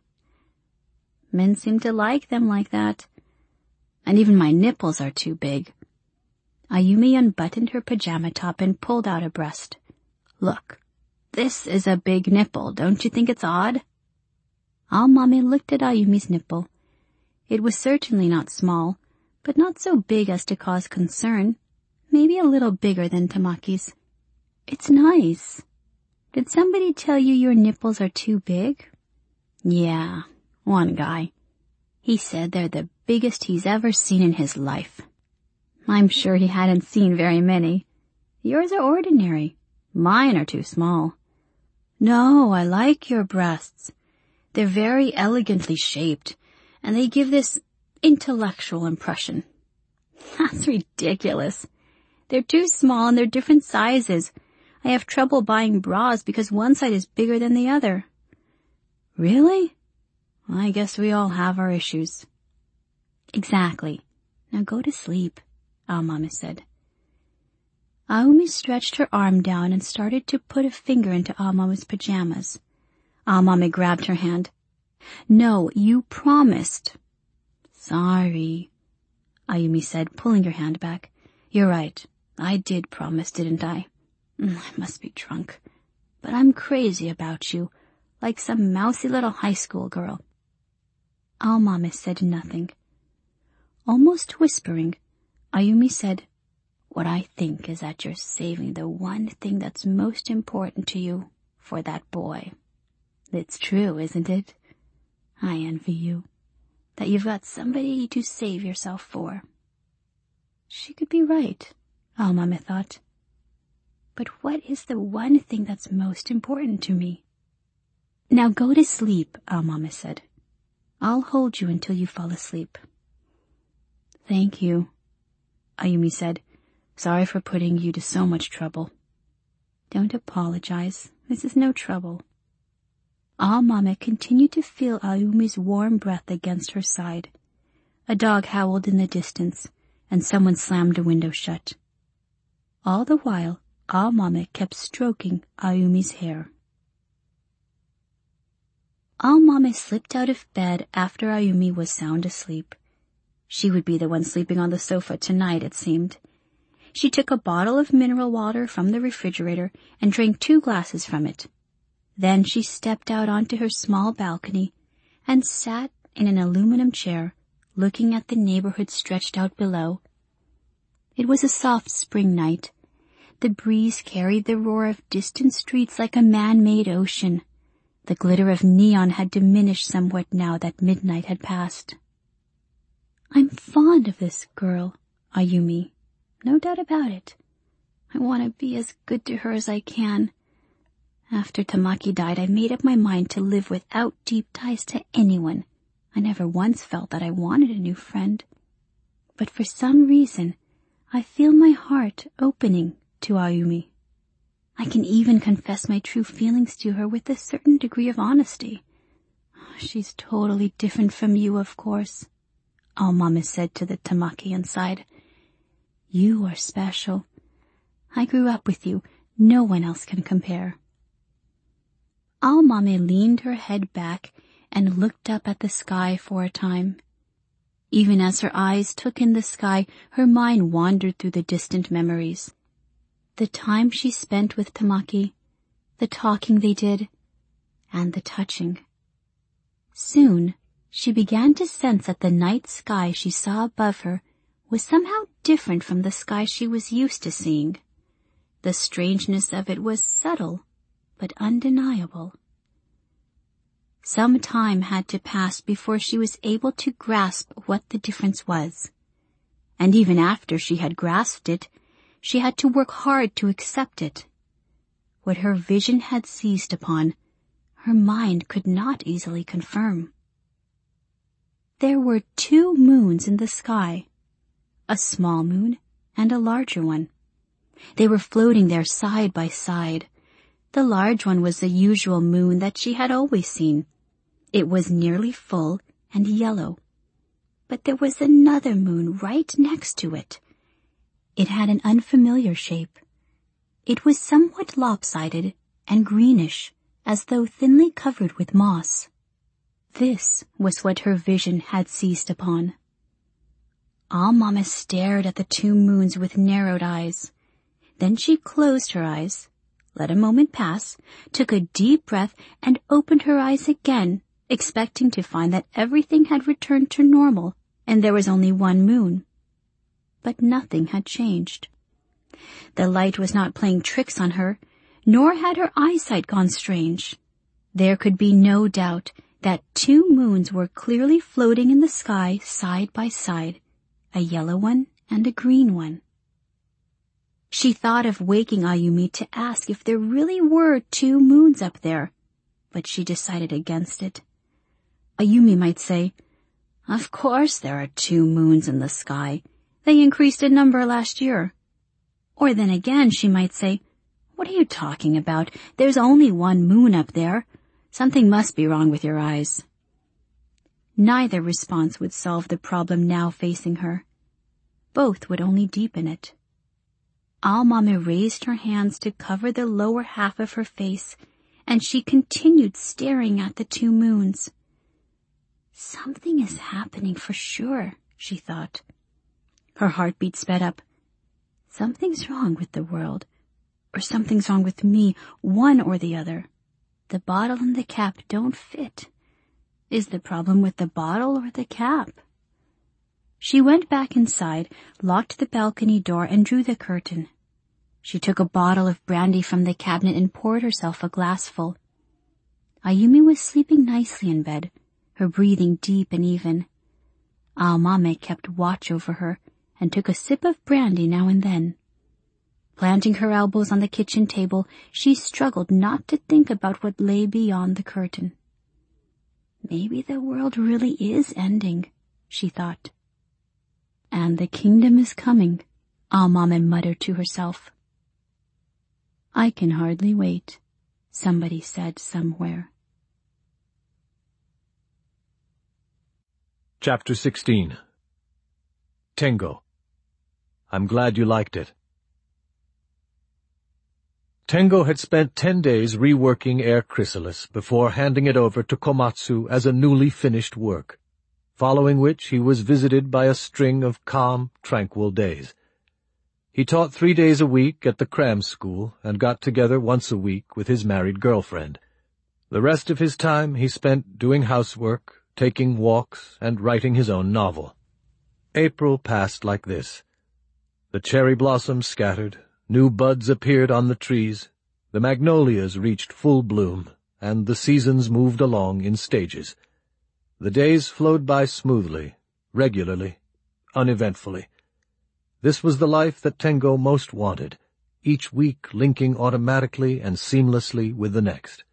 Men seem to like them like that. And even my nipples are too big. Ayumi unbuttoned her pajama top and pulled out a breast. Look, this is a big nipple. Don't you think it's odd? Ao-mame looked at Ayumi's nipple. It was certainly not small, but not so big as to cause concern. Maybe a little bigger than Tamaki's. It's nice. Did somebody tell you your nipples are too big? Yeah, one guy. He said they're the biggest he's ever seen in his life. I'm sure he hadn't seen very many. Yours are ordinary. Mine are too small. No, I like your breasts. They're very elegantly shaped, and they give this intellectual impression. That's ridiculous. They're too small and they're different sizes. I have trouble buying bras because one side is bigger than the other. Really? I guess we all have our issues. Exactly. Now go to sleep, Ao-mame said. Ayumi stretched her arm down and started to put a finger into Ao-mame's pajamas. Aomame grabbed her hand. "No, you promised." "Sorry," Ayumi said, pulling her hand back. "You're right. I did promise, didn't I? I must be drunk. But I'm crazy about you, like some mousy little high school girl." Aomame said nothing. Almost whispering, Ayumi said, "What I think is that you're saving the one thing that's most important to you for that boy. It's true, isn't it? I envy you, that you've got somebody to save yourself for." She could be right, Aomame thought. But what is the one thing that's most important to me? "Now go to sleep," Aomame said. "I'll hold you until you fall asleep." "Thank you," Ayumi said. "Sorry for putting you to so much trouble." "Don't apologize. This is no trouble." Aomame continued to feel Ayumi's warm breath against her side. A dog howled in the distance, and someone slammed a window shut. All the while, Aomame kept stroking Ayumi's hair. Aomame slipped out of bed after Ayumi was sound asleep. She would be the one sleeping on the sofa tonight, it seemed. She took a bottle of mineral water from the refrigerator and drank 2 glasses from it. Then she stepped out onto her small balcony and sat in an aluminum chair, looking at the neighborhood stretched out below. It was a soft spring night. The breeze carried the roar of distant streets like a man-made ocean. The glitter of neon had diminished somewhat now that midnight had passed. "I'm fond of this girl, Ayumi. No doubt about it. I want to be as good to her as I can. After Tamaki died, I made up my mind to live without deep ties to anyone. I never once felt that I wanted a new friend. But for some reason, I feel my heart opening to Ayumi. I can even confess my true feelings to her with a certain degree of honesty. She's totally different from you, of course," Aomame said to the Tamaki inside. "You are special. I grew up with you. No one else can compare." Aomame leaned her head back and looked up at the sky for a time. Even as her eyes took in the sky, her mind wandered through the distant memories. The time she spent with Tamaki, the talking they did, and the touching. Soon, she began to sense that the night sky she saw above her was somehow different from the sky she was used to seeing. The strangeness of it was subtle, but undeniable. Some time had to pass before she was able to grasp what the difference was. And even after she had grasped it, she had to work hard to accept it. What her vision had seized upon, her mind could not easily confirm. There were 2 moons in the sky, a small moon and a larger one. They were floating there side by side. The large one was the usual moon that she had always seen. It was nearly full and yellow. But there was another moon right next to it. It had an unfamiliar shape. It was somewhat lopsided and greenish, as though thinly covered with moss. This was what her vision had seized upon. Aomame stared at the 2 moons with narrowed eyes. Then she closed her eyes, let a moment pass, took a deep breath, and opened her eyes again, expecting to find that everything had returned to normal and there was only 1 moon. But nothing had changed. The light was not playing tricks on her, nor had her eyesight gone strange. There could be no doubt that 2 moons were clearly floating in the sky side by side, a yellow one and a green one. She thought of waking Ayumi to ask if there really were 2 moons up there, but she decided against it. Ayumi might say, "Of course there are 2 moons in the sky. They increased in number last year." Or then again she might say, "What are you talking about? There's only 1 moon up there. Something must be wrong with your eyes." Neither response would solve the problem now facing her. Both would only deepen it. Aomame raised her hands to cover the lower half of her face and she continued staring at the two moons. Something is happening for sure, she thought. Her heartbeat sped up. Something's wrong with the world, or something's wrong with me, one or the other. The bottle and the cap don't fit. Is the problem with the bottle or the cap? She went back inside, locked the balcony door, and drew the curtain. She took a bottle of brandy from the cabinet and poured herself a glassful. Ayumi was sleeping nicely in bed, her breathing deep and even. Aomame kept watch over her and took a sip of brandy now and then. Planting her elbows on the kitchen table, she struggled not to think about what lay beyond the curtain. Maybe the world really is ending, she thought. And the kingdom is coming, Aomame muttered to herself. I can hardly wait, somebody said somewhere. Chapter 16. Tengo. I'm glad you liked it. Tengo had spent 10 days reworking Air Chrysalis before handing it over to Komatsu as a newly finished work, following which he was visited by a string of calm, tranquil days. He taught 3 days a week at the cram school and got together once a week with his married girlfriend. The rest of his time he spent doing housework, taking walks, and writing his own novel. April passed like this. The cherry blossoms scattered, new buds appeared on the trees, the magnolias reached full bloom, and the seasons moved along in stages. The days flowed by smoothly, regularly, uneventfully. This was the life that Tengo most wanted, each week linking automatically and seamlessly with the next.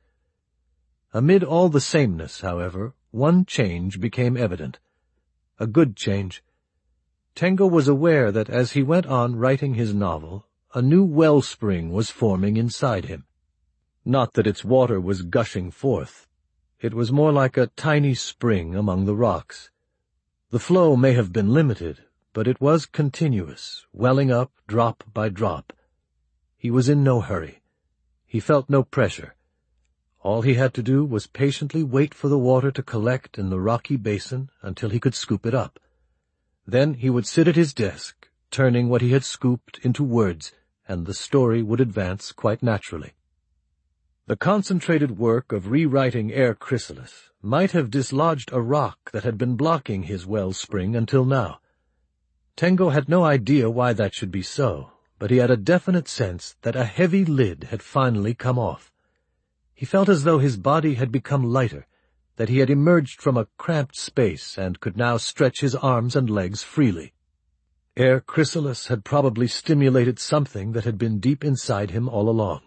Amid all the sameness, however, one change became evident. A good change. Tengo was aware that as he went on writing his novel, a new wellspring was forming inside him. Not that its water was gushing forth. It was more like a tiny spring among the rocks. The flow may have been limited, but it was continuous, welling up drop by drop. He was in no hurry. He felt no pressure. All he had to do was patiently wait for the water to collect in the rocky basin until he could scoop it up. Then he would sit at his desk, turning what he had scooped into words, and the story would advance quite naturally. The concentrated work of rewriting Air Chrysalis might have dislodged a rock that had been blocking his wellspring until now. Tengo had no idea why that should be so, but he had a definite sense that a heavy lid had finally come off. He felt as though his body had become lighter, that he had emerged from a cramped space and could now stretch his arms and legs freely. Air Chrysalis had probably stimulated something that had been deep inside him all along.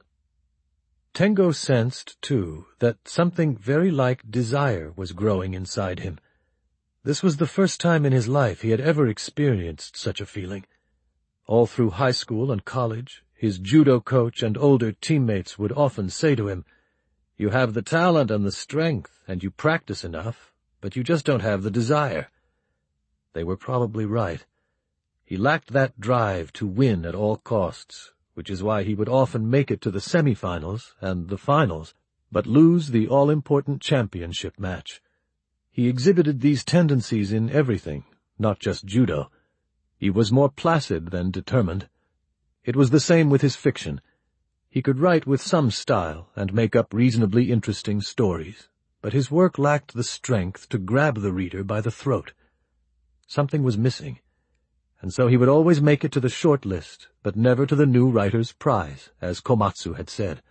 Tengo sensed, too, that something very like desire was growing inside him. This was the first time in his life he had ever experienced such a feeling. All through high school and college, his judo coach and older teammates would often say to him, "You have the talent and the strength, and you practice enough, but you just don't have the desire." They were probably right. He lacked that drive to win at all costs, which is why he would often make it to the semifinals and the finals, but lose the all-important championship match. He exhibited these tendencies in everything, not just judo. He was more placid than determined. It was the same with his fiction. He could write with some style and make up reasonably interesting stories, but his work lacked the strength to grab the reader by the throat. Something was missing, and so he would always make it to the short list, but never to the new writer's prize, as Komatsu had said.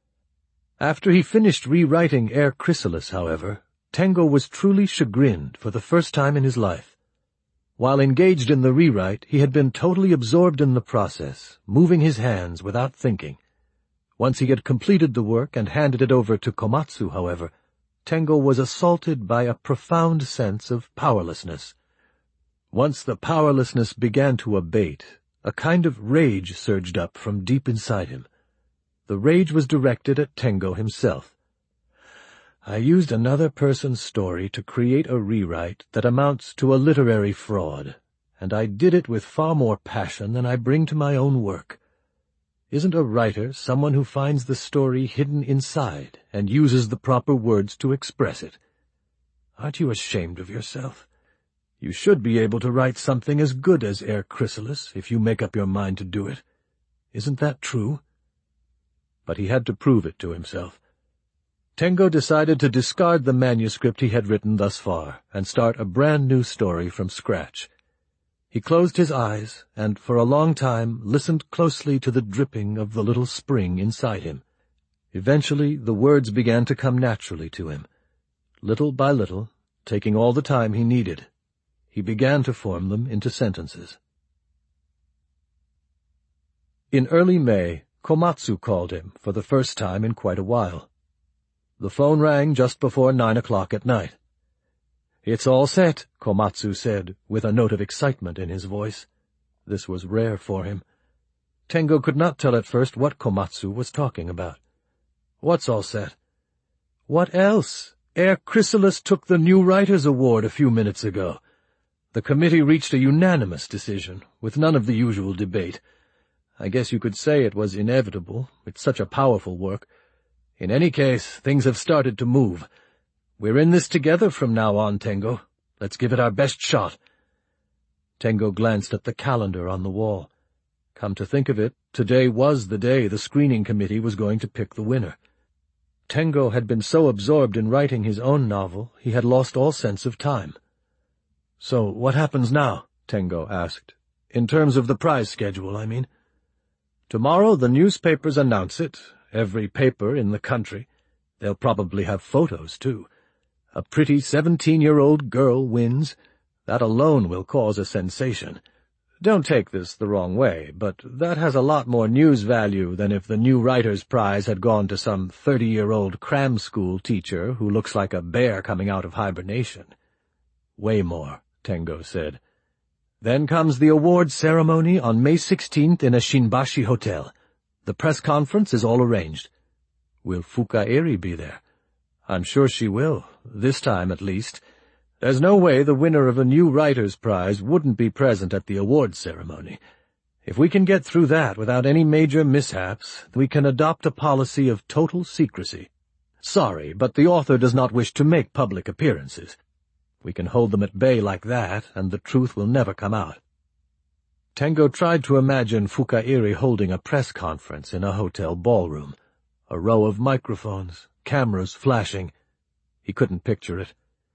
After he finished rewriting Air Chrysalis, however, Tengo was truly chagrined for the first time in his life. While engaged in the rewrite, he had been totally absorbed in the process, moving his hands without thinking. Once he had completed the work and handed it over to Komatsu, however, Tengo was assaulted by a profound sense of powerlessness. Once the powerlessness began to abate, a kind of rage surged up from deep inside him. The rage was directed at Tengo himself. "I used another person's story to create a rewrite that amounts to a literary fraud, and I did it with far more passion than I bring to my own work. Isn't a writer someone who finds the story hidden inside and uses the proper words to express it? Aren't you ashamed of yourself? You should be able to write something as good as Air Chrysalis if you make up your mind to do it. Isn't that true? But he had to prove it to himself. Tengo decided to discard the manuscript he had written thus far and start a brand new story from scratch. He closed his eyes and for a long time listened closely to the dripping of the little spring inside him. Eventually the words began to come naturally to him. Little by little, taking all the time he needed, he began to form them into sentences. In early May, Komatsu called him for the first time in quite a while. The phone rang just before 9 o'clock at night. "It's all set," Komatsu said, with a note of excitement in his voice. This was rare for him. Tengo could not tell at first what Komatsu was talking about. "What's all set?" "What else? Air Chrysalis took the New Writers Award a few minutes ago. The committee reached a unanimous decision, with none of the usual debate. I guess you could say it was inevitable. It's such a powerful work. In any case, things have started to move. We're in this together from now on, Tengo. Let's give it our best shot." Tengo glanced at the calendar on the wall. Come to think of it, today was the day the screening committee was going to pick the winner. Tengo had been so absorbed in writing his own novel, he had lost all sense of time. "So what happens now?" Tengo asked. "In terms of the prize schedule, I mean." "Tomorrow the newspapers announce it, every paper in the country. They'll probably have photos, too. A pretty 17-year-old girl wins. That alone will cause a sensation. Don't take this the wrong way, but that has a lot more news value than if the New Writers' Prize had gone to some 30-year-old cram school teacher who looks like a bear coming out of hibernation." "Way more," Tengo said. "Then comes the awards ceremony on May 16th in a Shinbashi hotel. The press conference is all arranged." "Will Fukaeri be there?" "I'm sure she will, this time at least. There's no way the winner of a New Writers' Prize wouldn't be present at the awards ceremony. If we can get through that without any major mishaps, we can adopt a policy of total secrecy. Sorry, but the author does not wish to make public appearances. We can hold them at bay like that, and the truth will never come out." Tengo tried to imagine Fukaeri holding a press conference in a hotel ballroom. A row of microphones, cameras flashing. He couldn't picture it.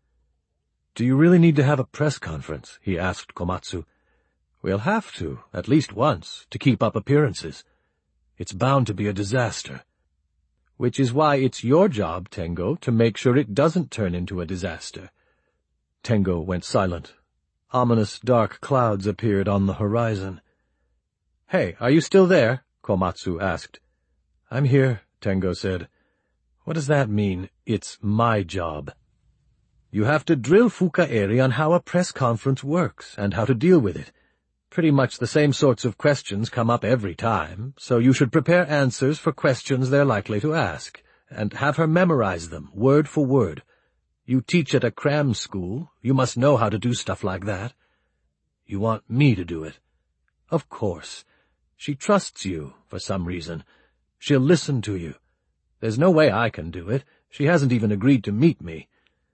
"Do you really need to have a press conference?" he asked Komatsu. "We'll have to, at least once, to keep up appearances. It's bound to be a disaster. Which is why it's your job, Tengo, to make sure it doesn't turn into a disaster." Tengo went silent. Ominous dark clouds appeared on the horizon. "Hey, are you still there?" Komatsu asked. "I'm here," Tengo said. "What does that mean, it's my job?" "You have to drill Fukaeri on how a press conference works and how to deal with it. Pretty much the same sorts of questions come up every time, so you should prepare answers for questions they're likely to ask, and have her memorize them, word for word. You teach at a cram school, you must know how to do stuff like that." "You want me to do it?" "Of course. She trusts you, for some reason. She'll listen to you. There's no way I can do it. She hasn't even agreed to meet me."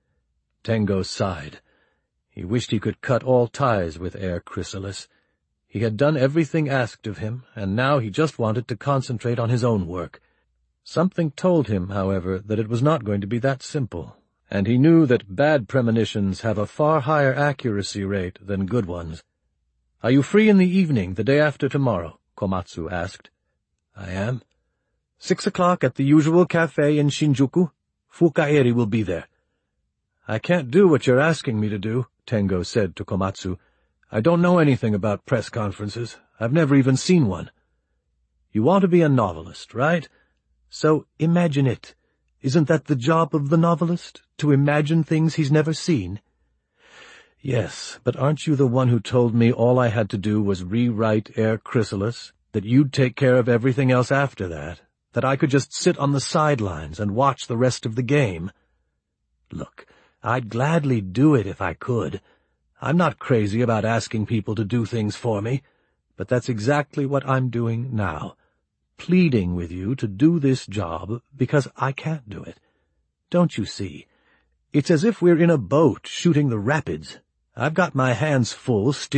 Tengo sighed. He wished he could cut all ties with Air Chrysalis. He had done everything asked of him, and now he just wanted to concentrate on his own work. Something told him, however, that it was not going to be that simple, and he knew that bad premonitions have a far higher accuracy rate than good ones. "Are you free in the evening, the day after tomorrow?" Komatsu asked. "I am." 6 o'clock at the usual cafe in Shinjuku. Fukaeri will be there." "I can't do what you're asking me to do," Tengo said to Komatsu. "I don't know anything about press conferences. I've never even seen one." "You want to be a novelist, right? So imagine it. Isn't that the job of the novelist, to imagine things he's never seen?" "Yes, but aren't you the one who told me all I had to do was rewrite Air Chrysalis, that you'd take care of everything else after that I could just sit on the sidelines and watch the rest of the game?" "Look, I'd gladly do it if I could. I'm not crazy about asking people to do things for me, but that's exactly what I'm doing now. pleading with you to do this job because I can't do it. Don't you see? It's as if we're in a boat shooting the rapids. I've got my hands full